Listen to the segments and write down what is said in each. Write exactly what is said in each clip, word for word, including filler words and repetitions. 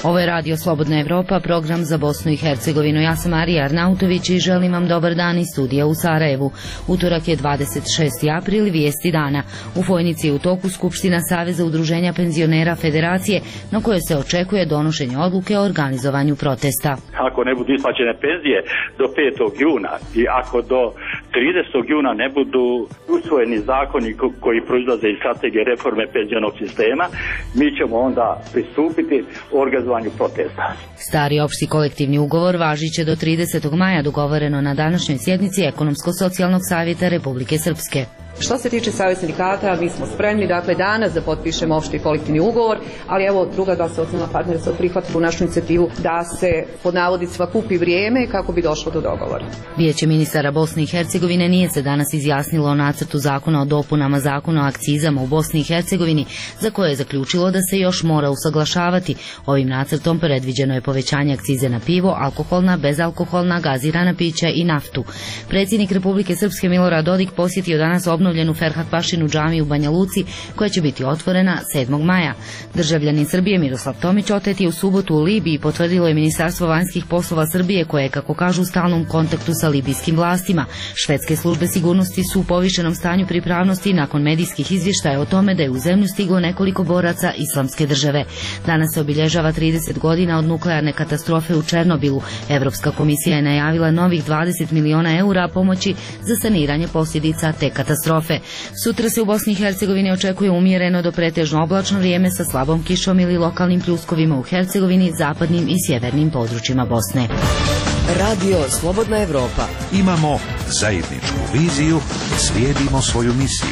Ovo je Radio Slobodna Evropa, program za Bosnu i Hercegovinu. Ja sam Marija Arnautović i želim vam dobar dan iz studija u Sarajevu. Utorak je dvadeset šesti april, vijesti dana. U Fojnici je u toku Skupština Saveza udruženja penzionera Federacije, na kojoj se očekuje donošenje odluke o organizovanju protesta. Ako ne budu isplaćene penzije do petog juna i ako do tridesetog juna ne budu usvojeni zakoni koji proizlaze iz strategije reforme penzionog sistema, mi ćemo onda pristupiti organizovanju protesta. Stari opšti kolektivni ugovor važit će do tridesetog maja, dogovoreno na današnjoj sjednici Ekonomsko-socijalnog savjeta Republike Srpske. Što se tiče Saveza sindikata, mi smo spremni, dakle, danas da potpišemo opšti kolektivni ugovor, ali evo druga dva socijalna partnera su prihvatili u našu inicijativu da se pod navodnicima kupi vrijeme kako bi došlo do dogovora. Vijeće ministara Bosne i Hercegovine nije se danas izjasnilo o nacrtu zakona o dopunama zakona o akcizama u Bosni i Hercegovini, za koje je zaključilo da se još mora usaglašavati. Ovim nacrtom predviđeno je povećanje akcize na pivo, alkoholna, bezalkoholna, gazirana pića i naftu. Predsjednik Republike Srpske Milorad Dodik posjetio danas obnovljenu Ferhat Pašinu džamiju u Banja Luci, koja će biti otvorena sedmog maja. Državljanin Srbije Miroslav Tomić otet je u subotu u Libiji, potvrdilo je Ministarstvo vanjskih poslova Srbije, koje je, kako kažu, u stalnom kontaktu sa libijskim vlastima. Švedske službe sigurnosti su u povišenom stanju pripravnosti nakon medijskih izvještaja o tome da je u zemlju stiglo nekoliko boraca Islamske države. Danas se obilježava trideset godina od nuklearne katastrofe u Černobilu. Evropska komisija je najavila novih dvadeset miliona eura pomoći za saniranje posljedica te katastrofe. Sutra se u Bosni i Hercegovini očekuje umjereno do pretežno oblačno vrijeme sa slabom kišom ili lokalnim pljuskovima u Hercegovini, zapadnim i sjevernim područjima Bosne. Radio Slobodna Evropa. Imamo zajedničku viziju, slijedimo svoju misiju.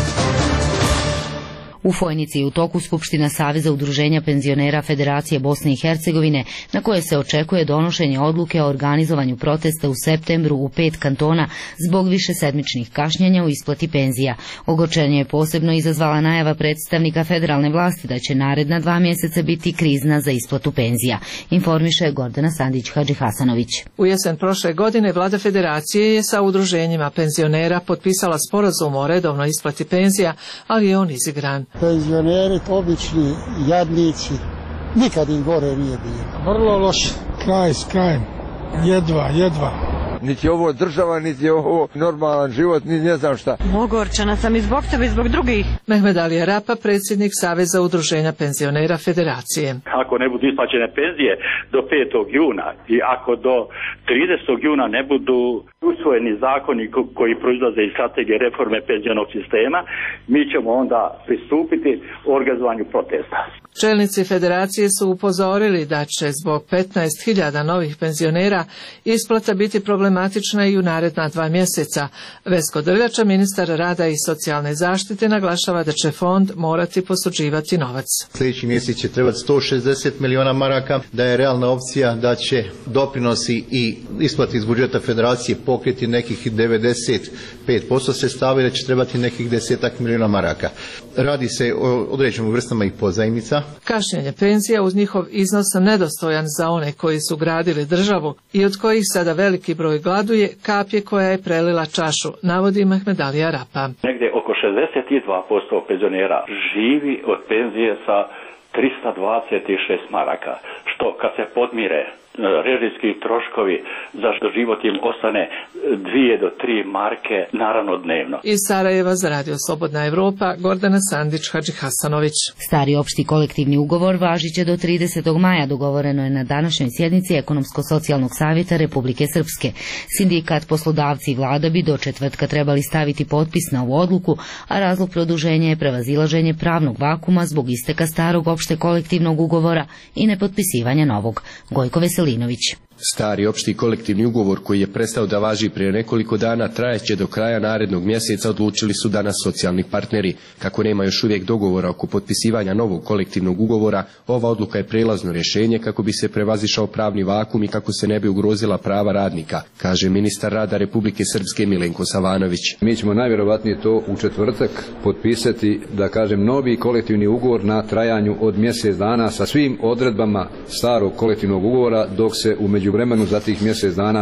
U Fojnici je u toku Skupština Saveza udruženja penzionera Federacije Bosne i Hercegovine, na koje se očekuje donošenje odluke o organizovanju protesta u septembru u pet kantona zbog višesedmičnih kašnjenja u isplati penzija. Ogorčenje je posebno izazvala najava predstavnika federalne vlasti da će naredna dva mjeseca biti krizna za isplatu penzija, informiše Gordana Sandić-Hadžihasanović. U jesen prošle godine vlada Federacije je sa udruženjima penzionera potpisala sporazum o redovnoj isplati penzija, ali je on izigran. Penzioneri, obični jadnici, nikad im gore nije bilo. Vrlo loše. Kraj s krajem. Jedva, jedva. Niti je ovo država, niti je ovo normalan život, ni ne znam šta. Ogorčana sam i zbog sebe i zbog drugih. Mehmed Ali Rapa, predsjednik Saveza udruženja penzionera Federacije. Ako ne budu isplaćene penzije do petog juna i ako do tridesetog juna ne budu usvojeni zakoni koji proizlaze iz strategije reforme penzionog sistema, mi ćemo onda pristupiti organizovanju protesta. Čelnici Federacije su upozorili da će zbog petnaest hiljada novih penzionera isplata biti problematična i u naredna dva mjeseca. Vesko Drljača, ministar rada i socijalne zaštite, naglašava da će fond morati posuđivati novac. Sljedeći mjesec će trebati sto šezdeset miliona maraka, da je realna opcija da će doprinosi i isplati iz budžeta Federacije pokriti nekih devedeset pet posto sredstava i da će trebati nekih desetak miliona maraka. Radi se o određenim vrstama i pozajmica. Kašnjenje penzija uz njihov iznos nedostojan za one koji su gradili državu i od kojih sada veliki broj gladuje, kap je koja je prelila čašu, navodi Mehmed Ali Rapa. Negdje oko šezdeset dva posto penzionera živi od penzije sa trista dvadeset šest maraka, što kad se podmire režijski troškovi za što život im ostane dvije do tri marke naravno dnevno. Iz Sarajeva za Radio Slobodna Evropa, Gordana Sandić-Hadžihasanović. Stari opšti kolektivni ugovor važit će do tridesetog maja, dogovoreno je na današnjoj sjednici Ekonomsko-socijalnog savjeta Republike Srpske. Sindikat, poslodavci i vlada bi do četvrtka trebali staviti potpis na ovu odluku, a razlog produženja je prevazilaženje pravnog vakuma zbog isteka starog opšte kolektivnog ugovora i nepotpisivanja novog. Gojko Veselinović. Stari opšti kolektivni ugovor koji je prestao da važi prije nekoliko dana trajaće do kraja narednog mjeseca, odlučili su danas socijalni partneri. Kako nema još uvijek dogovora oko potpisivanja novog kolektivnog ugovora, ova odluka je prijelazno rješenje kako bi se prevazišao pravni vakum i kako se ne bi ugrozila prava radnika, kaže ministar rada Republike Srpske Milenko Savanović. Mi ćemo najvjerovatnije to u četvrtak potpisati, da kažem, novi kolektivni ugovor na trajanju od mjesec dana sa svim odredbama starog kolektivnog ugovora, dok se u međuvremenu za tih mjesec dana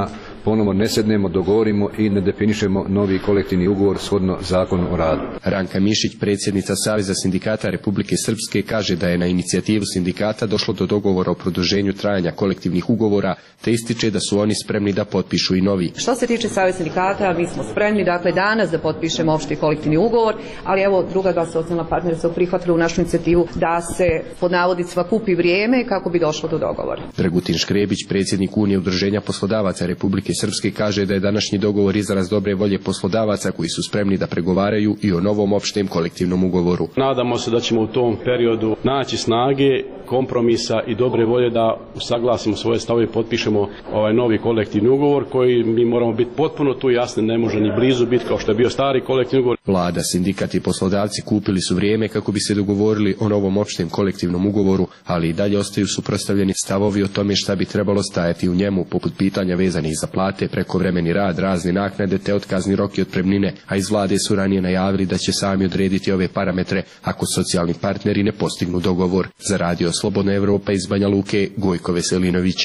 ponovo ne sednemo, dogovorimo i ne definišemo novi kolektivni ugovor shodno zakonu o radu. Ranka Mišić, predsjednica Saveza sindikata Republike Srpske, kaže da je na inicijativu sindikata došlo do dogovora o produženju trajanja kolektivnih ugovora, te ističe da su oni spremni da potpišu i novi. Što se tiče Saveza sindikata, mi smo spremni dakle danas da potpišemo opšti kolektivni ugovor, ali evo druga dva socijalna partnera su prihvatili u našu inicijativu da se pod navodnicima kupi vrijeme kako bi došlo do dogovora. Dragutin Škrebić, predsjednik Unije udruženja poslodavaca Republike Srpske, kaže da je današnji dogovor izraz dobre volje poslodavaca koji su spremni da pregovaraju i o novom opštem kolektivnom ugovoru. Nadamo se da ćemo u tom periodu naći snage, kompromisa i dobre volje da usaglasimo svoje stavove i potpišemo ovaj novi kolektivni ugovor koji mi moramo biti potpuno tu jasni, ne može ni blizu biti kao što je bio stari kolektivni ugovor. Vlada, sindikat i poslodavci kupili su vrijeme kako bi se dogovorili o novom opštem kolektivnom ugovoru, ali i dalje ostaju suprotstavljeni stavovi o tome šta bi trebalo stajati u njemu, poput pitanja vezanih za plate, prekovremeni rad, razne naknade te otkazni rok i otpremnine, a iz vlade su ranije najavili da će sami odrediti ove parametre ako socijalni partneri ne postignu dogovor. Za Radio Slobodna Evropa iz Banja Luke, Gojko Veselinović.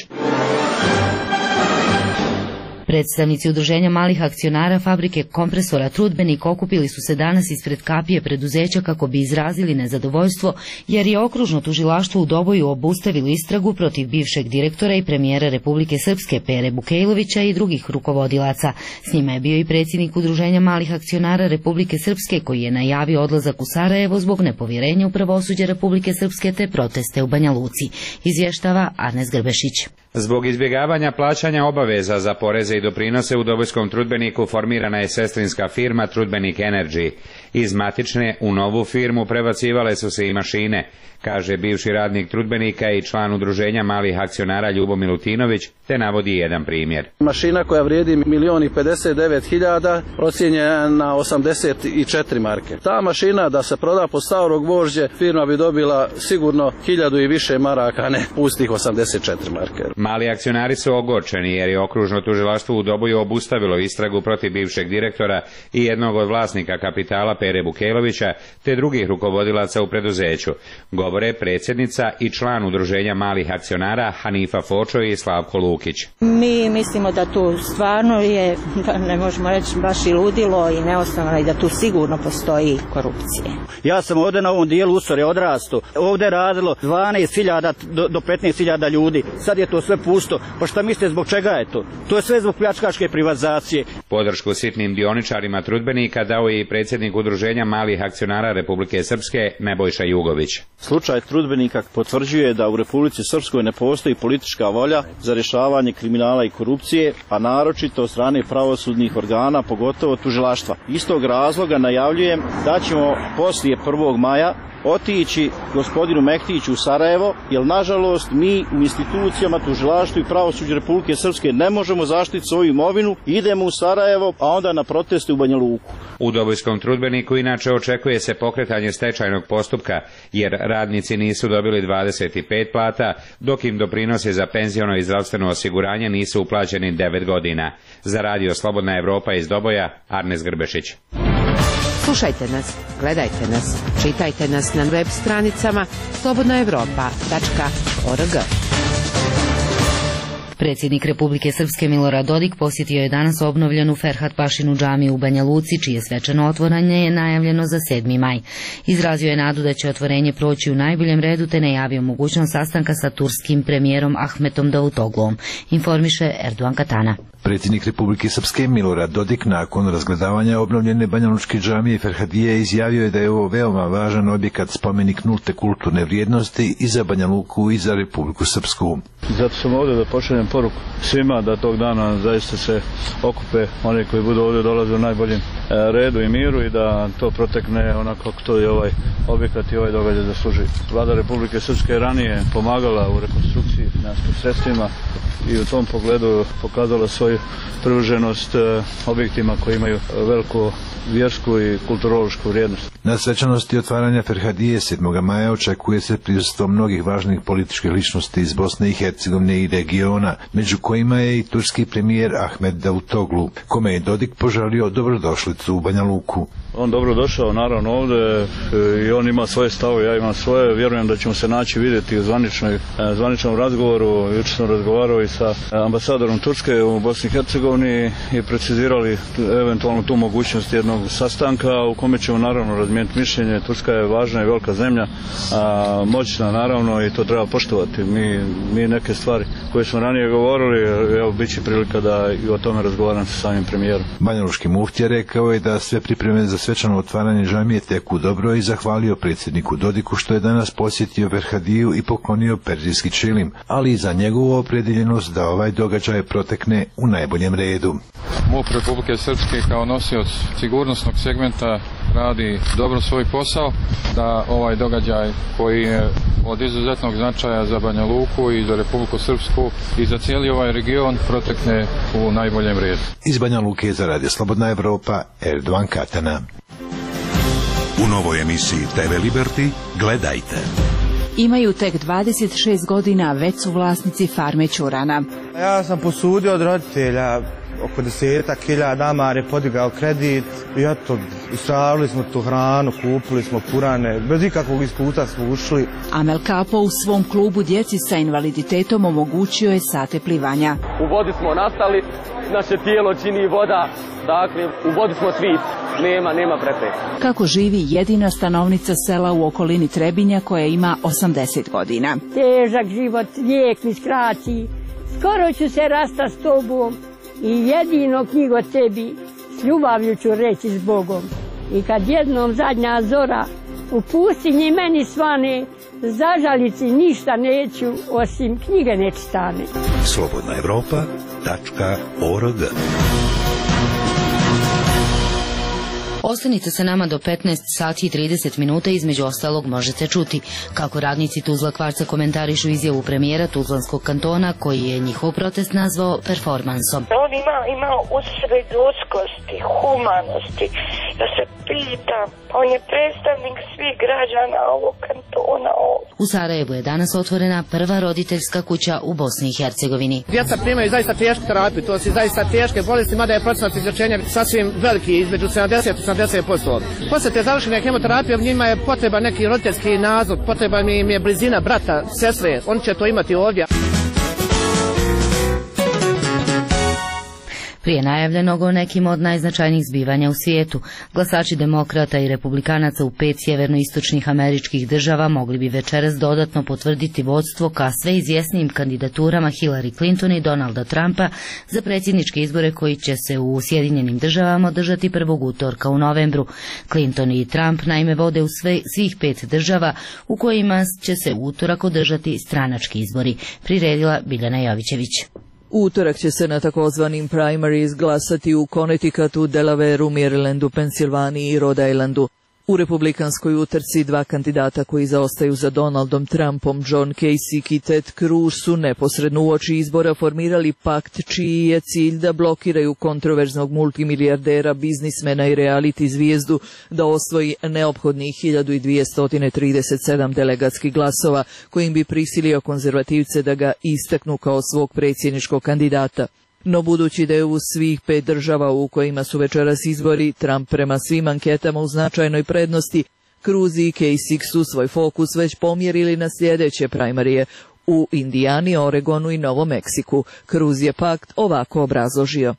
Predstavnici Udruženja malih akcionara fabrike kompresora Trudbenik okupili su se danas ispred kapije preduzeća kako bi izrazili nezadovoljstvo jer je okružno tužilaštvo u Doboju obustavilo istragu protiv bivšeg direktora i premijera Republike Srpske Pere Bukejlovića i drugih rukovodilaca. S njima je bio i predsjednik Udruženja malih akcionara Republike Srpske koji je najavio odlazak u Sarajevo zbog nepovjerenja u pravosuđe Republike Srpske te proteste u Banja Luci. Izvještava Arnes Grbešić. Zbog izbjegavanja plaćanja obaveza za poreze i doprinose u Dobojskom Trudbeniku formirana je sestrinska firma Trudbenik Energy. Iz matične u novu firmu prebacivale su se i mašine, kaže bivši radnik Trudbenika i član Udruženja malih akcionara Ljubo Milutinović, te navodi jedan primjer. Mašina koja vrijedi milion i pedeset devet hiljada procijenjena na osamdeset četiri marke. Ta mašina da se proda po starog gvožđe, firma bi dobila sigurno hiljadu i više maraka, ne pustih osamdeset četiri marke. Mali akcionari su ogorčeni jer je okružno tužilaštvo u Doboju obustavilo istragu protiv bivšeg direktora i jednog od vlasnika kapitala Pere Bukejlovića te drugih rukovodilaca u preduzeću, govore predsjednica i član Udruženja malih akcionara Hanifa Fočo i Slavko Lukić. Mi mislimo da tu stvarno je, ne možemo reći baš i ludilo i neosnovano i da tu sigurno postoji korupcije. Ja sam ovdje na ovom dijelu Usore odrastu. Ovdje radilo dvanaest hiljada do petnaest hiljada ljudi. Sad je to sve pusto. Pa šta mislite zbog čega je to? To je sve zbog pljačkaške privatizacije. Podršku sitnim dioničarima Trudbenika dao je i predsjednik Udruženja malih akcionara Republike Srpske Nebojša Jugović. Slučaj Trudbenika potvrđuje da u Republici Srpskoj ne postoji politička volja za rješavanje kriminala i korupcije, a naročito od strane pravosudnih organa, pogotovo tužilaštva. Istog razloga najavljujem da ćemo poslije prvog maja otići gospodinu Mehtiću u Sarajevo, jer nažalost mi u institucijama, tužilaštvu i pravosuđu Republike Srpske ne možemo zaštiti svoju imovinu, idemo u Sarajevo, a onda na proteste u Banja Luku. U Dobojskom Trudbeniku inače očekuje se pokretanje stečajnog postupka, jer radnici nisu dobili dvadeset pet plata, dok im doprinosi za penziono i zdravstveno osiguranje nisu uplaćeni devet godina. Za Radio Slobodna Evropa iz Doboja, Arnes Grbešić. Slušajte nas, gledajte nas, čitajte nas na web stranicama slobodna evropa tačka org. Predsjednik Republike Srpske Milorad Dodik posjetio je danas obnovljenu Ferhat Pašinu džamiju u Banja Luci, čije svečano otvaranje je najavljeno za sedmi maj. Izrazio je nadu da će otvorenje proći u najboljem redu te najavio mogućnost sastanka sa turskim premijerom Ahmetom Davutogluom, informiše Erdogan Katana. Predsjednik Republike Srpske Milorad Dodik nakon razgledavanja obnovljene banjalučke džamije Ferhadije izjavio je da je ovo veoma važan objekat, spomenik nulte kulturne vrijednosti i za Banja Luku i za Republiku Srpsku. Zato sam ovdje da pošaljem poruku svima da tog dana zaista se okupe oni koji budu ovdje dolaze u najboljem redu i miru i da to protekne onako kako to je ovaj objekat i ovaj događaj zaslužuje. Vlada Republike Srpske je ranije pomagala u rekonstrukciji finansijskim sredstvima i u tom pogledu pokazala svoju privrženost objektima koji imaju veliku vjersku i kulturološku vrijednost. Na svečanosti otvaranja Ferhadije sedmog maja očekuje se prisustvo mnogih važnih političkih ličnosti iz Bosne i Hercegovine i regiona, među kojima je i turski premijer Ahmet Davutoglu, kome je Dodik poželio dobrodošlicu u Banja Luku. On dobro došao naravno ovdje i on ima svoje stavove, ja imam svoje, vjerujem da ćemo se naći vidjeti u zvaničnom razgovoru ugovoru. Jučer sam razgovarao i sa ambasadorom Turske u Bosni i Hercegovini i precizirali eventualno tu mogućnost jednog sastanka u kome ćemo naravno razmijeniti mišljenje. Turska je važna i velika zemlja, a moćna naravno i to treba poštovati. Mi, mi neke stvari koje smo ranije govorili, evo bit će prilika da i o tome razgovaram sa samim premijerom. Banjalučki muftija rekao je da sve pripreme za svečano otvaranje džamije teku dobro i zahvalio predsjedniku Dodiku što je danas posjetio Ferhadiju i poklonio perzijski čilim, ali i za njegovu opredjeljenost da ovaj događaj protekne u najboljem redu. MUP Republike Srpske kao nosioc sigurnosnog segmenta radi dobro svoj posao, da ovaj događaj koji je od izuzetnog značaja za Banja Luku i za Republiku Srpsku i za cijeli ovaj region protekne u najboljem redu. Iz Banja Luke za Radio Slobodna Evropa, Erdovan Katana. U novoj emisiji te ve Liberty gledajte. Imaju tek dvadeset šest godina, već su vlasnici farme ćurana. Ja sam posudio od roditelja oko desetak hiljada, Amar je podigao kredit i eto, istravili smo tu hranu, kupili smo purane, bez ikakvog iskustva smo ušli. Amel Kapo u svom klubu djeci sa invaliditetom omogućio je sate plivanja. U vodi smo nastali, naše tijelo čini voda, dakle u vodi smo svi, nema, nema prepreka. Kako živi jedina stanovnica sela u okolini Trebinja koja ima osamdeset godina. Težak život, lijek mi skraći, skoro ću se rasta s tobom i jedino knjigo tebi s ljubavlju ću reći s Bogom. I kad jednom zadnja zora u pustinji meni svane, zažalici ništa neću osim knjige nečitane. Slobodna Evropa tačka org. Ostanite sa nama do petnaest sati i trideset minuta, između ostalog možete čuti kako radnici Tuzla Kvarca komentarišu izjavu premijera Tuzlanskog kantona koji je njihov protest nazvao performansom. On ima, ima u sebi ljudskosti, humanosti, ja se pitam, on je predstavnik svih građana ovog kantona. U Sarajevu je danas otvorena prva roditeljska kuća u Bosni i Hercegovini. Djeca primaju zaista tešku terapiju, to su zaista teške bolesti, mada je procenat izlječenja sasvim veliki, između sedamdeset i osamdeset posto. Posle te završene hemoterapije njima je potreba neki roditeljski nadzor, potreba im je blizina brata, sestre, oni će to imati ovdje. Prije najavljenog o nekim od najznačajnijih zbivanja u svijetu, glasači demokrata i republikanaca u pet sjevernoistočnih američkih država mogli bi večeras dodatno potvrditi vodstvo ka sve izvjesnijim kandidaturama Hillary Clinton i Donalda Trumpa za predsjedničke izbore koji će se u Sjedinjenim državama održati prvog utorka u novembru. Clinton i Trump naime vode u sve, svih pet država u kojima će se u utorak održati stranački izbori, priredila Biljana Jovićević. U utorak će se na takozvanim primaries glasati u Connecticutu, Delawareu, Marylandu, Pensilvaniji i Rhode Islandu. U republikanskoj utrci dva kandidata koji zaostaju za Donaldom Trumpom, John Kasich i Ted Cruz, su neposredno uoči izbora formirali pakt čiji je cilj da blokiraju kontroverznog multimilijardera, biznismena i reality zvijezdu da osvoji neophodnih hiljadu dvjesto trideset sedam delegatskih glasova kojim bi prisilio konzervativce da ga istaknu kao svog predsjedničkog kandidata. No budući da je u svih pet država u kojima su večeras izbori Trump prema svim anketama u značajnoj prednosti, Cruz i Kasich su svoj fokus već pomjerili na sljedeće primarije u Indijani, Oregonu i Novom Meksiku. Cruz je pakt ovako obrazložio.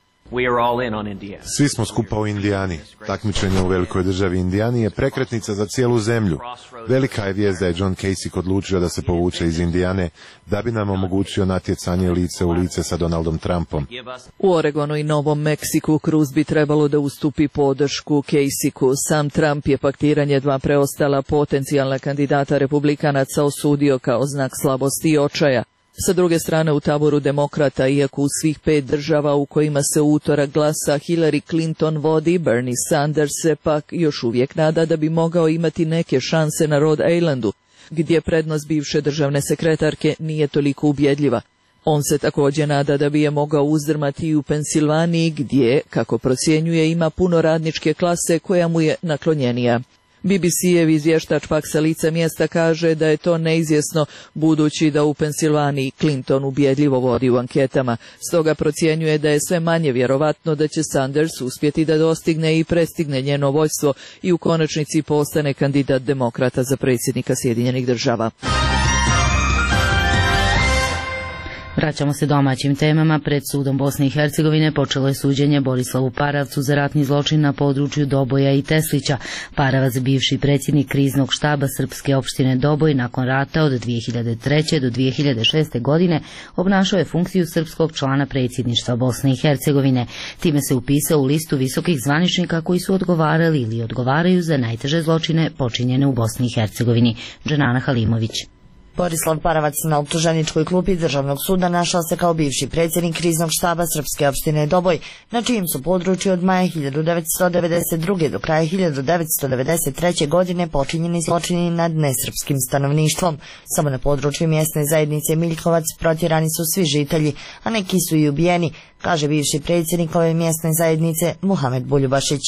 Svi smo skupa u Indijani. Takmičenje u velikoj državi Indijani je prekretnica za cijelu zemlju. Velika je vijest da je John Kasich odlučio da se povuče iz Indijane da bi nam omogućio natjecanje lice u lice sa Donaldom Trumpom. U Oregonu i Novom Meksiku Cruz bi trebalo da ustupi podršku Kasichu. Sam Trump je paktiranje dva preostala potencijalna kandidata republikanaca osudio kao znak slabosti i očaja. Sa druge strane, u taboru demokrata, iako u svih pet država u kojima se u utorak glasa Hillary Clinton vodi, Bernie Sanders se pak još uvijek nada da bi mogao imati neke šanse na Rhode Islandu, gdje prednost bivše državne sekretarke nije toliko ubjedljiva. On se također nada da bi je mogao uzdrmati i u Pensilvaniji, gdje, kako procjenjuje, ima puno radničke klase koja mu je naklonjenija. B B C-ev izvještač pak sa lica mjesta kaže da je to neizvjesno budući da u Pensilvaniji Clinton ubjedljivo vodi u anketama. Stoga procjenjuje da je sve manje vjerovatno da će Sanders uspjeti da dostigne i prestigne njeno vođstvo i u konačnici postane kandidat demokrata za predsjednika Sjedinjenih država. Vraćamo se domaćim temama. Pred sudom Bosne i Hercegovine počelo je suđenje Borislavu Paravcu za ratni zločin na području Doboja i Teslića. Paravac, bivši predsjednik kriznog štaba srpske opštine Doboj, nakon rata od dvije hiljade treće do dvije hiljade šeste godine obnašao je funkciju srpskog člana predsjedništva Bosne i Hercegovine. Time se upisao u listu visokih zvaničnika koji su odgovarali ili odgovaraju za najteže zločine počinjene u Bosni i Hercegovini. Dženana Halimović. Borislav Paravac na optuženičkoj klupi Državnog suda našao se kao bivši predsjednik kriznog štaba srpske opštine Doboj, na čijem su području od maja hiljadu devetsto devedeset druge do kraja hiljadu devetsto devedeset treće godine počinjeni zločini nad nesrpskim stanovništvom. Samo na području mjesne zajednice Miljkovac protjerani su svi žitelji, a neki su i ubijeni, kaže bivši predsjednik ove mjesne zajednice Muhamed Buljubašić.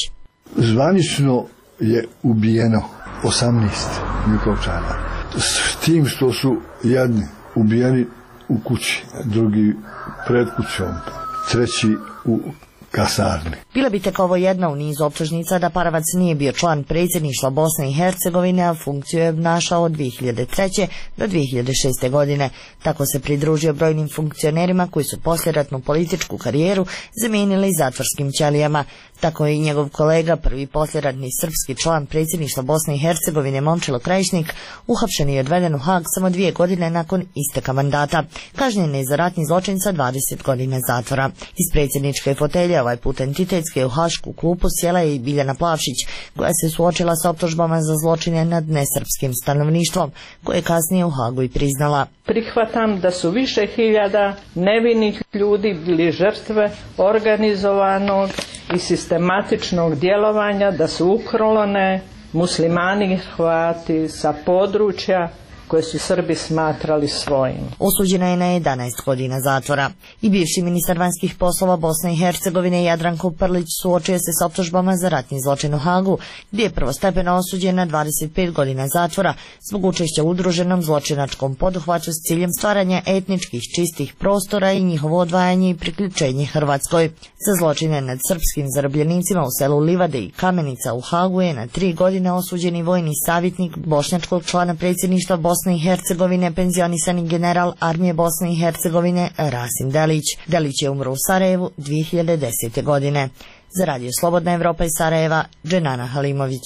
Zvanično je ubijeno osamnaest Miljkovčana. S tim što su jedni ubijeni u kući, drugi pred kućom, treći u kasarni. Bila bi tek ovo jedna u nizu optužnica da Paravac nije bio član predsjedništva Bosne i Hercegovine, a funkciju je obnašao od dvije hiljade treće do dvije hiljade šeste godine. Tako se pridružio brojnim funkcionerima koji su poslijeratnu političku karijeru zamijenili zatvorskim ćelijama. Tako je i njegov kolega, prvi poslijeratni srpski član predsjedništva Bosne i Hercegovine Momčilo Krajišnik, uhapšen i odveden u Hag samo dvije godine nakon isteka mandata. Kažnjen je za ratni zločin sa dvadeset godina zatvora. Iz predsjedničke fotelje ovaj put entitetske u hašku klupu sjela je i Biljana Plavšić, koja se suočila sa optužbama za zločine nad nesrpskim stanovništvom, koje je kasnije u Hagu i priznala. Prihvatam da su više hiljada nevinih ljudi bili žrtve organizovanog i sistematičnog djelovanja, da su uklone muslimani i Hrvati sa područja koje su Srbi smatrali svojim. Osuđena je na jedanaest godina zatvora. I bivši ministar vanjskih poslova Bosne i Hercegovine Jadranko Prlić suočio se s optužbama za ratni zločin u Hagu, gdje je prvostepeno osuđen na dvadeset pet godina zatvora zbog učešća u udruženom zločinačkom poduhvatu s ciljem stvaranja etničkih čistih prostora i njihovo odvajanje i priključenje Hrvatskoj. Za zločine nad srpskim zarobljenicima u selu Livade i Kamenica u Hagu je na tri godine osuđeni vojni savjetnik bošnjačkog člana predsjedništva Bosne i Hercegovine, penzionisani general armije Bosne i Hercegovine Rasim Delić. Delić je umro u Sarajevu dvije hiljade desete godine. Za Radio Slobodna Evropa iz Sarajeva, Dženana Halimović.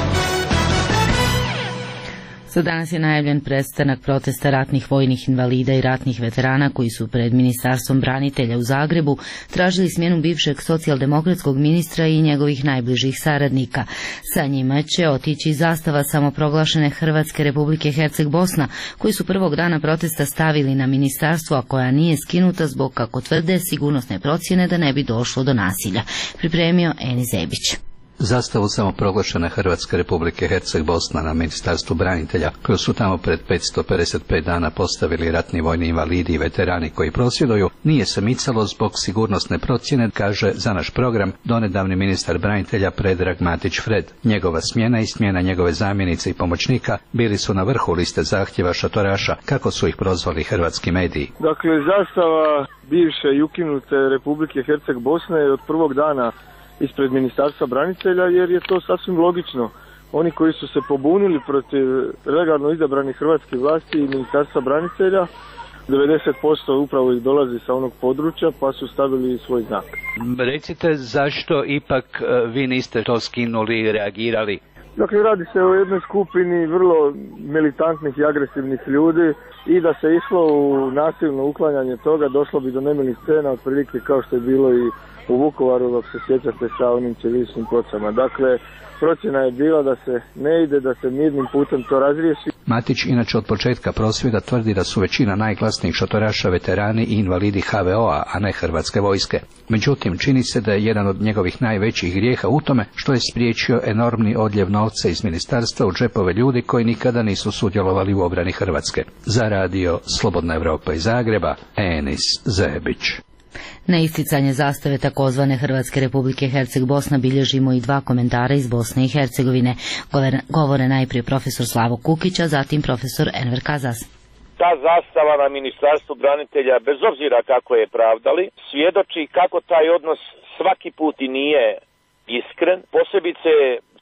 Za danas je najavljen prestanak protesta ratnih vojnih invalida i ratnih veterana koji su pred Ministarstvom branitelja u Zagrebu tražili smjenu bivšeg socijaldemokratskog ministra i njegovih najbližih saradnika. Sa njima će otići zastava samoproglašene Hrvatske Republike Herceg-Bosna, koji su prvog dana protesta stavili na ministarstvo, a koja nije skinuta zbog, kako tvrde, sigurnosne procjene da ne bi došlo do nasilja. Pripremio Eni Zebić. Zastavu samoproglašene Hrvatske Republike Herceg-Bosna na Ministarstvu branitelja, koju su tamo pred petsto pedeset pet dana postavili ratni vojni invalidi i veterani koji prosvjeduju, nije se micalo zbog sigurnosne procjene, kaže za naš program donedavni ministar branitelja Predrag Matić Fred. Njegova smjena i smjena njegove zamjenice i pomoćnika bili su na vrhu liste zahtjeva šatoraša, kako su ih prozvali hrvatski mediji. Dakle, zastava bivše i ukinute Republike Herceg-Bosne je od prvog dana ispred Ministarstva branitelja, jer je to sasvim logično. Oni koji su se pobunili protiv legalno izabranih hrvatskih vlasti i Ministarstva branitelja, devedeset posto upravo ih dolazi sa onog područja, pa su stavili svoj znak. Recite, zašto ipak vi niste to skinuli i reagirali? Dakle, radi se o jednoj skupini vrlo militantnih i agresivnih ljudi i da se išlo u nasilno uklanjanje toga, došlo bi do nemilih scena, otprilike kao što je bilo i u Vukovaru, dok se sjećate sa onim ćiriličnim pločama. Dakle, procjena je bila da se ne ide, da se mirnim putem to razriješi. Matić inače od početka prosvjeda tvrdi da su većina najglasnijih šatoraša veterani i invalidi H V O-a, a ne Hrvatske vojske. Međutim, čini se da je jedan od njegovih najvećih grijeha u tome što je spriječio enormni odljev novca iz ministarstva u džepove ljudi koji nikada nisu sudjelovali u obrani Hrvatske. Za Radio Slobodna Evropa iz Zagreba, Enis Zebić. Na isticanje zastave takozvane Hrvatske Republike Herceg-Bosna bilježimo i dva komentara iz Bosne i Hercegovine. Govore najprije profesor Slavo Kukić, a zatim profesor Enver Kazas. Ta zastava na Ministarstvu branitelja, bez obzira kako je pravdali, svjedoči kako taj odnos svaki put i nije iskren, posebice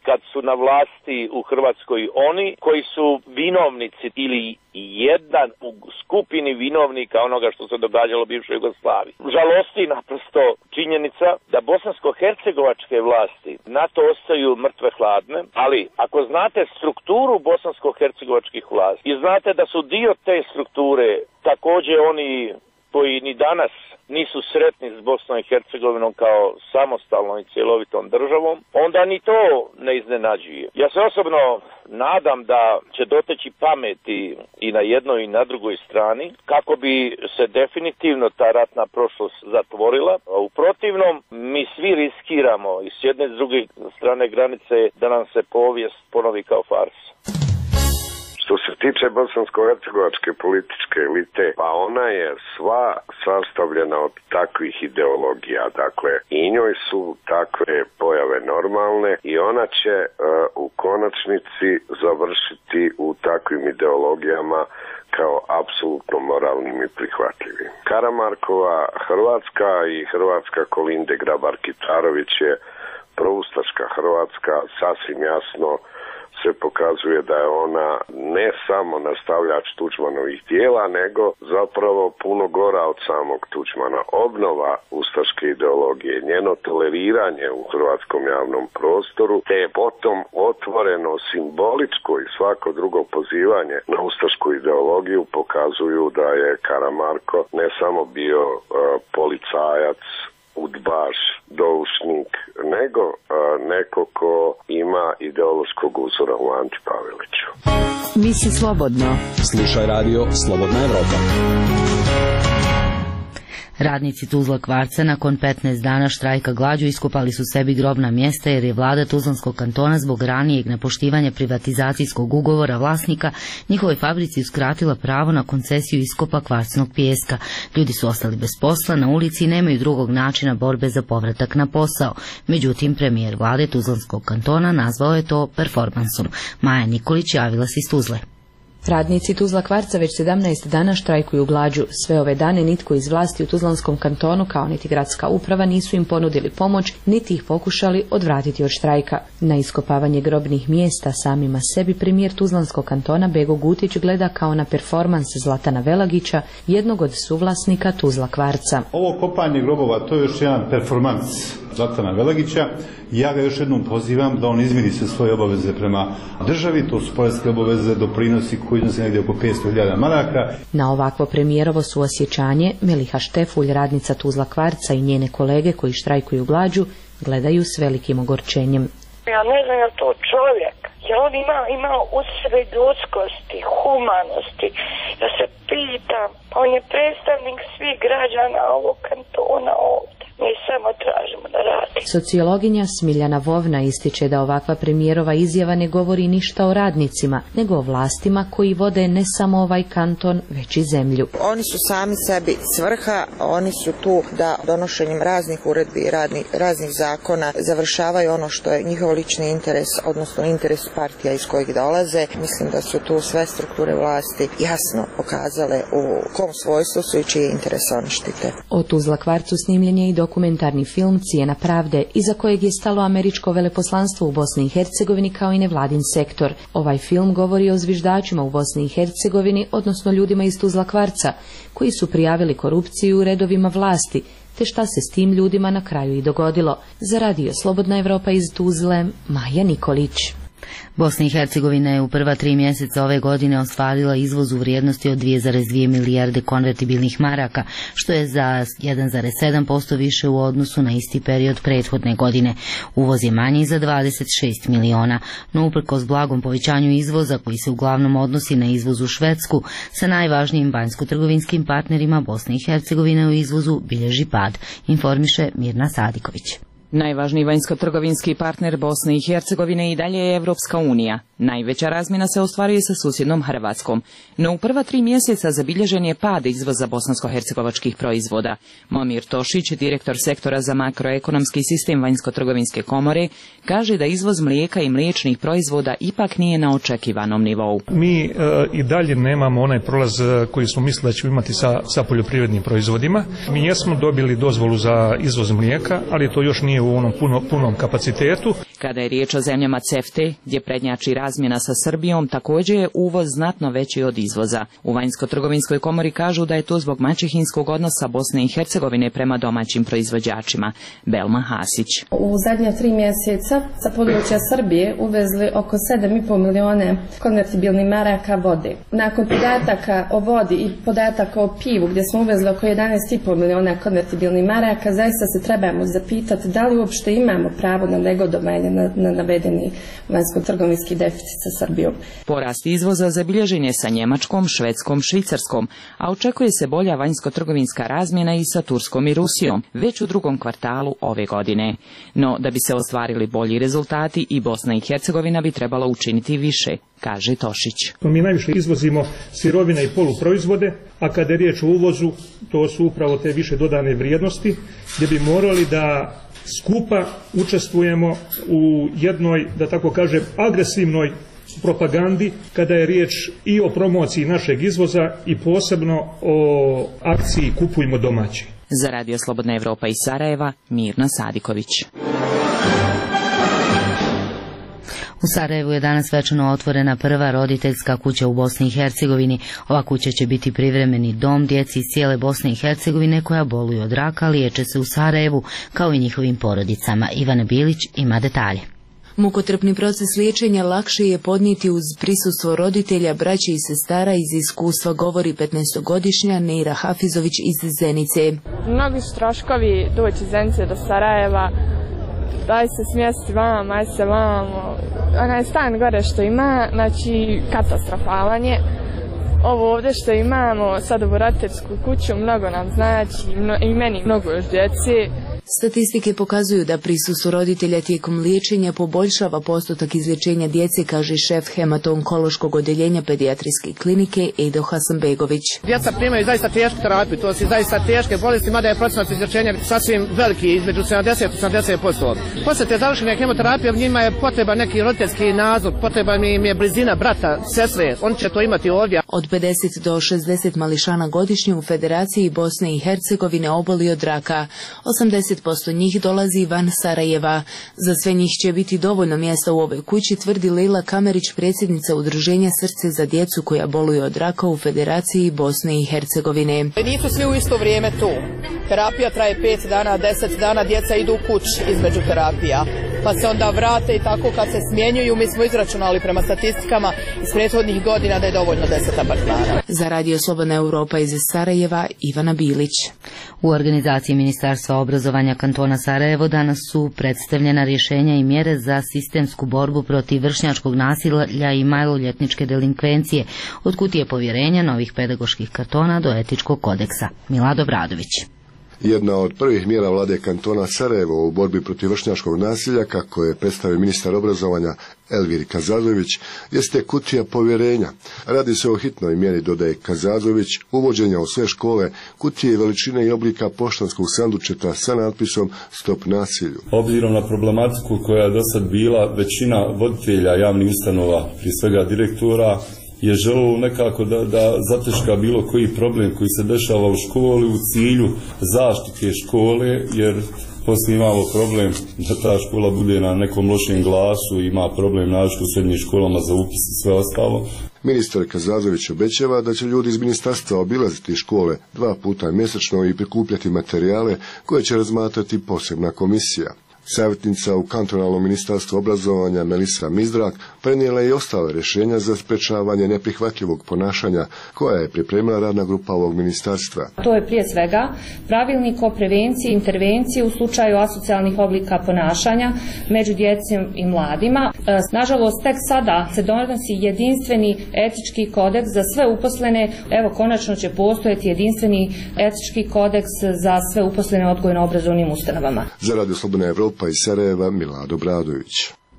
kad su na vlasti u Hrvatskoj oni koji su vinovnici ili jedan u skupini vinovnika onoga što se događalo u bivšoj Jugoslaviji. Žalosti naprosto činjenica da bosansko-hercegovačke vlasti na to ostaju mrtve hladne, ali ako znate strukturu bosansko-hercegovačkih vlasti i znate da su dio te strukture također oni koji ni danas nisu sretni s Bosnom i Hercegovinom kao samostalnom i cjelovitom državom, onda ni to ne iznenađuje. Ja se osobno nadam da će doteći pameti i na jednoj i na drugoj strani kako bi se definitivno ta ratna prošlost zatvorila. U protivnom mi svi riskiramo i s jedne i s druge strane granice da nam se povijest ponovi kao farsa. Što se tiče bosansko-hercegovačke političke elite, pa ona je sva sastavljena od takvih ideologija. Dakle, i njoj su takve pojave normalne i ona će uh, u konačnici završiti u takvim ideologijama kao apsolutno moralnim i prihvatljivim. Karamarkova Hrvatska i Hrvatska Kolinde Grabar-Kitarović je proustaška Hrvatska, sasvim jasno se pokazuje da je ona ne samo nastavljač Tuđmanovih dijela, nego zapravo puno gora od samog Tuđmana. Obnova ustaške ideologije, njeno toleriranje u hrvatskom javnom prostoru, te potom otvoreno simboličko i svako drugo pozivanje na ustašku ideologiju pokazuju da je Karamarko ne samo bio uh, policajac, udbaš, doušnik, nego a, neko ko ima ideološkog uzora u Anti Paveliću. Misli slobodno. Slušaj radio Slobodna Evropa. Radnici Tuzla Kvarca nakon petnaest dana štrajka glađu iskopali su sebi grobna mjesta jer je vlada Tuzlanskog kantona zbog ranijeg nepoštivanja privatizacijskog ugovora vlasnika njihovoj fabrici uskratila pravo na koncesiju iskopa kvarcnog pijeska. Ljudi su ostali bez posla na ulici i nemaju drugog načina borbe za povratak na posao. Međutim, premijer vlade Tuzlanskog kantona nazvao je to performansom. Maja Nikolić javila se iz Tuzle. Radnici Tuzla Kvarca već sedamnaest dana štrajkuju glađu. Sve ove dane nitko iz vlasti u Tuzlanskom kantonu, kao niti gradska uprava, nisu im ponudili pomoć, niti ih pokušali odvratiti od štrajka. Na iskopavanje grobnih mjesta samima sebi premijer Tuzlanskog kantona Bego Gutić gleda kao na performans Zlatana Velagića, jednog od suvlasnika Tuzla Kvarca. Ovo kopanje grobova, to je još jedan performans Zlatana Velagića. Ja ga još jednom pozivam da on izmiri se svoje obaveze prema državi, to su poreske obaveze, doprinosi koji iznose negdje oko petsto hiljada maraka. Na ovakvo premijerovo suosjećanje Meliha Štefulj, radnica Tuzla Kvarca, i njene kolege koji štrajkuju glađu gledaju s velikim ogorčenjem. Ja ne znam je to čovjek, jer on ima, ima u sebi ljudskosti, humanosti. Ja se pitam, on je predstavnik svih građana ovog kantona ovdje. Mi samo tražimo da radi. Sociologinja Smiljana Vovna ističe da ovakva premijerova izjava ne govori ništa o radnicima, nego o vlastima koji vode ne samo ovaj kanton, već i zemlju. Oni su sami sebi svrha, oni su tu da donošenjem raznih uredbi i raznih zakona završavaju ono što je njihov lični interes, odnosno interes partija iz kojih dolaze. Mislim da su tu sve strukture vlasti jasno pokazale u kom svojstvu su i čiji interes oni štite. O Tuzla Kvarcu snimljen je i dokumentarni film Cijena pravde, iza kojeg je stalo američko veleposlanstvo u Bosni i Hercegovini kao i nevladin sektor. Ovaj film govori o zviždačima u Bosni i Hercegovini, odnosno ljudima iz Tuzla Kvarca, koji su prijavili korupciju u redovima vlasti, te šta se s tim ljudima na kraju i dogodilo. Za radio Slobodna Evropa iz Tuzle, Maja Nikolić. Bosna i Hercegovina je u prva tri mjeseca ove godine ostvarila izvoz u vrijednosti od dvije zarez dvije milijarde konvertibilnih maraka, što je za jedan zarez sedam posto više u odnosu na isti period prethodne godine. Uvoz je manji za dvadeset šest miliona, no uprkos blagom povećanju izvoza, koji se uglavnom odnosi na izvoz u Švedsku, sa najvažnijim vanjsko-trgovinskim partnerima Bosne i Hercegovine u izvozu bilježi pad, informiše Mirna Sadiković. Najvažniji vanjsko-trgovinski partner Bosne i Hercegovine i dalje je Evropska unija. Najveća razmjena se ostvaruje sa susjednom Hrvatskom, no u prva tri mjeseca zabilježen je pad izvoza bosansko-hercegovačkih proizvoda. Momir Tošić, direktor sektora za makroekonomski sistem vanjsko-trgovinske komore, kaže da izvoz mlijeka i mliječnih proizvoda ipak nije na očekivanom nivou. Mi e, i dalje nemamo onaj prolaz koji smo mislili da ćemo imati sa, sa poljoprivrednim proizvodima. Mi jesmo dobili dozvolu za izvoz mlijeka, ali to još nije u onom puno, punom kapacitetu. Kada je riječ o zemljama C E F T E, gdje prednjači razmjena sa Srbijom, također je uvoz znatno veći od izvoza. U vanjsko-trgovinskoj komori kažu da je to zbog maćehinskog odnosa Bosne i Hercegovine prema domaćim proizvođačima. Belma Hasić. U zadnje tri mjeseca sa područja Srbije uvezli oko sedam i pol milijuna konvertibilnih maraka vode. Nakon podataka o vodi i podataka o pivu gdje smo uvezli oko jedanaest i pol milijuna konvertibilnih maraka, zaista se trebamo zapitati da li uopšte imamo pravo na negodovanje na, na navedeni vanjsko-trgovinski deficit sa Srbijom. Porast izvoza zabilježen je sa Njemačkom, Švedskom, Švicarskom, a očekuje se bolja vanjsko-trgovinska razmjena i sa Turskom i Rusijom, već u drugom kvartalu ove godine. No, da bi se ostvarili bolji rezultati, i Bosna i Hercegovina bi trebala učiniti više, kaže Tošić. Mi najviše izvozimo sirovine i poluproizvode, a kada je riječ o uvozu, to su upravo te više dodane vrijednosti, gdje bi morali da skupa učestvujemo u jednoj, da tako kažem, agresivnoj propagandi kada je riječ i o promociji našeg izvoza i posebno o akciji Kupujmo domaći. Za Radio Slobodna Evropa iz Sarajeva, Mirna Sadiković. U Sarajevu je danas svečano otvorena prva roditeljska kuća u Bosni i Hercegovini. Ova kuća će biti privremeni dom djeci iz cijele Bosne i Hercegovine koja boluju od raka, liječe se u Sarajevu, kao i njihovim porodicama. Ivana Bilić ima detalje. Mukotrpni proces liječenja lakše je podnijeti uz prisustvo roditelja, braće i sestara. Iz iskustva govori petnaestogodišnja Neira Hafizović iz Zenice. Mnogi su troškovi doći iz Zenice do Sarajeva, daj se smjesti vam, aj se vam, onaj stan gore što ima, znači katastrofalan je. Ovo ovdje što imamo, sad u roditeljsku kuću, mnogo nam znači, i meni mnogo još djeci. Statistike pokazuju da prisustvo roditelja tijekom liječenja poboljšava postotak izlječenja djece, kaže šef hemato-onkološkog odjeljenja pedijatrijske klinike Edo Hasanbegović. Djeca primaju zaista tešku terapiju, to su zaista teške bolesti, mada je procenat izlječenja sasvim veliki, između sedamdeset do osamdeset posto. Poslije te završene hemoterapije, njima je potreba neki roditeljski nadzor, potreba im je blizina brata, sestre, oni će to imati ovdje. Od pedeset do šezdeset mališana godišnje u Federaciji Bosne i Hercegovine oboli od raka. osamdeset posto njih dolazi van Sarajeva. Za sve njih će biti dovoljno mjesta u ovoj kući, tvrdi Lejla Kamerić, predsjednica udruženja Srce za djecu koja boluju od raka u Federaciji Bosne i Hercegovine. Nisu svi u isto vrijeme tu. Terapija traje pet dana, deset dana, djeca idu u kući između terapija, pa se onda vrate i tako kad se smjenjuju. Mi smo izračunali prema statistikama iz prethodnih godina da je dovoljno deset apartmana. Za Radio Slobodna Evropa iz Sarajeva, Ivana Bilić. U organizaciji Ministarstva obrazovanja kantona Sarajevo danas su predstavljena rješenja i mjere za sistemsku borbu protiv vršnjačkog nasilja i maloljetničke delinkvencije, od kutije povjerenja, novih pedagoških kartona do etičkog kodeksa. Milado Bradović. Jedna od prvih mjera vlade kantona Sarajevo u borbi protiv vršnjačkog nasilja, kako je predstavio ministar obrazovanja Elvir Kazazović, jeste kutija povjerenja. Radi se o hitnoj mjeri, dodaje Kazazović, uvođenja u sve škole kutije veličine i oblika poštanskog sandučeta sa natpisom Stop nasilju. Obzirom na problematiku koja je do sad bila, većina voditelja javnih ustanova, prije svega direktora, je želilo nekako da, da zateška bilo koji problem koji se dešava u školi u cilju zaštite škole, jer poslije imamo problem da ta škola bude na nekom lošem glasu, ima problem naročito u srednjim školama za upis i sve ostalo. Ministar Kazazović obećava da će ljudi iz ministarstva obilaziti škole dva puta mjesečno i prikupljati materijale koje će razmatrati posebna komisija. Savjetnica u kantonalnom ministarstvu obrazovanja Melisa Mizdrak prenijela je i ostale rješenja za sprečavanje neprihvatljivog ponašanja koja je pripremila radna grupa ovog ministarstva. To je prije svega pravilnik o prevenciji i intervenciji u slučaju asocijalnih oblika ponašanja među djecom i mladima. Nažalost, tek sada se donosi jedinstveni etički kodeks za sve uposlene. Evo, konačno će postojati jedinstveni etički kodeks za sve uposlene odgojno-obrazovnim ustanovama. Za Radio Slobodna Evropa pa iz Sarajeva, Milado Bradović.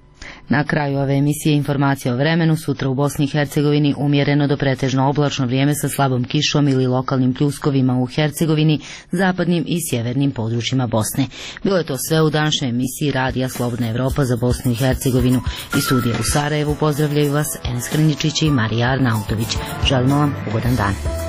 Na kraju ove emisije informacija o vremenu. Sutra u Bosni i Hercegovini umjereno do pretežno oblačno vrijeme sa slabom kišom ili lokalnim pljuskovima u Hercegovini, zapadnim i sjevernim područjima Bosne. Bilo je to sve u današnjoj emisiji Radija Slobodna Evropa za Bosnu i Hercegovinu. Iz studija u Sarajevu pozdravljaju vas Enes Krnjičić i Marija Arnautović. Želimo vam ugodan dan.